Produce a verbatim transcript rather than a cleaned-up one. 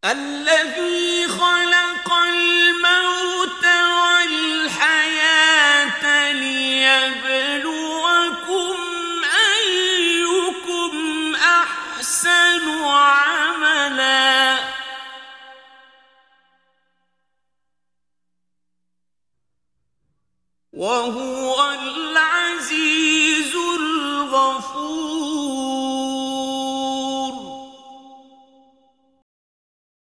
الذي خلق الموت والحياة ليبلوكم أيكم أحسن عملا وهو العزيز